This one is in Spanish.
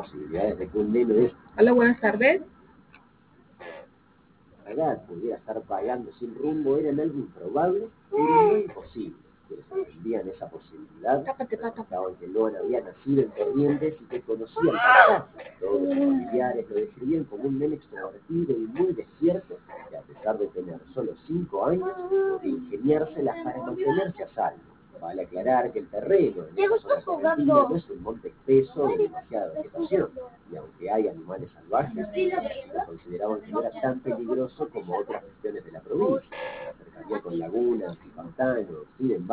posibilidades de que un nene Hola, buenas tardes. edad pudiera estar vagando sin rumbo eran algo improbable, pero no imposible. Quienes entendían esa posibilidad remarcaban que Loan había nacido en Corrientes y que conocía el pasaje. Todos sus familiares lo describían como un nene extrovertido y muy despierto, que a pesar de tener solo 5 años, podía ingeniárselas para mantenerse a salvo. Vale aclarar que el terreno en esa zona correntina no es un monte espeso de demasiada vegetación, y aunque hay animales salvajes, los vecinos consideraban que no era tan peligroso como otras regiones de la provincia, la cercanía con lagunas y pantanos. Sin embargo,